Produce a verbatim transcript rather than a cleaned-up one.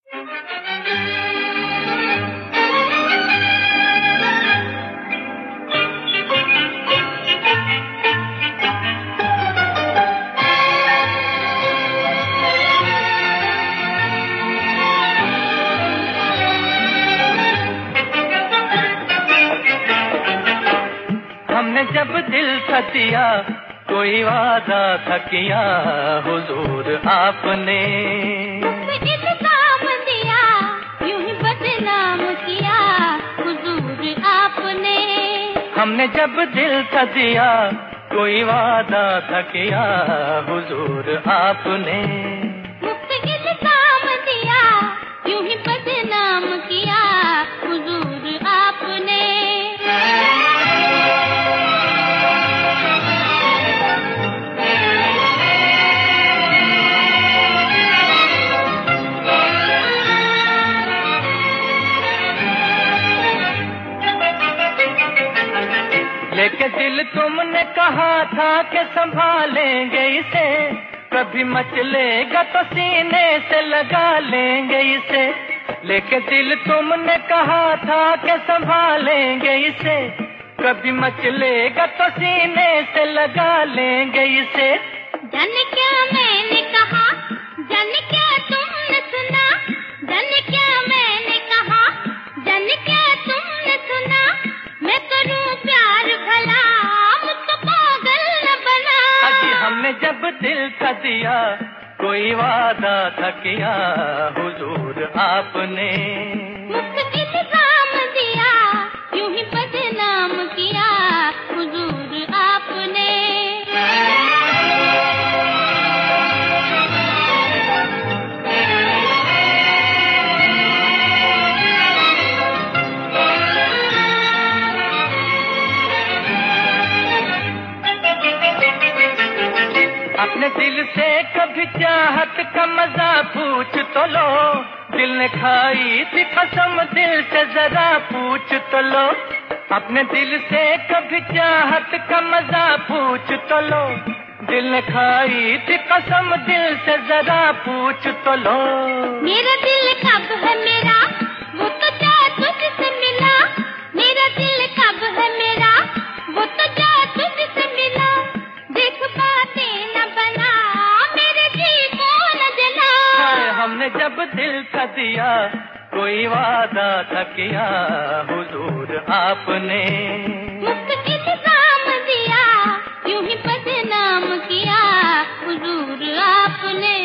हमने जब दिल था दिया कोई वादा था किया हुजूर आपने, इल्ज़ाम दिया यूं ही बदनाम किया हुजूर आपने। हमने जब दिल था दिया कोई वादा था किया हुजूर आपने, इल्ज़ाम दिया यूं ही बदनाम किया हुजूर आपने। लेके दिल तुमने कहा था कि संभालेंगे इसे, कभी मचलेगा तो सीने से लगा लेंगे इसे। लेके दिल तुमने कहा था कि संभालेंगे इसे, कभी मचलेगा तो सीने से लगा लेंगे इसे। जाने क्या मैंने कहा, जाने क्या तुमने सुना, जाने क्या मैंने कहा, जाने क्या तुमने सुना। मैं करूं प्यार भला मुझको पागल न बना। अजी हमने जब दिल था दिया कोई वादा था किया हुजूर आपने, इल्ज़ाम दिया यूं ही बदनाम किया हुजूर आपने। अपने दिल से कभी चाहत का मजा पूछ तो लो, दिल ने खाई थी कसम दिल से जरा पूछ तो लो। अपने दिल से कभी चाहत का मजा पूछ तो लो, दिल ने खाई थी कसम दिल से जरा पूछ तो लो। मेरा दिल कब है मेरा वो तो जा तुझसे मिला, मेरा दिल कब है मेरा वो तो जा तुझसे मिला। देख बातें न बना मेरे जी को न जला। हमने जब दिल था दिया कोई वादा था किया हुजूर आपने, इल्ज़ाम दिया यूं ही बदनाम किया हुजूर आपने।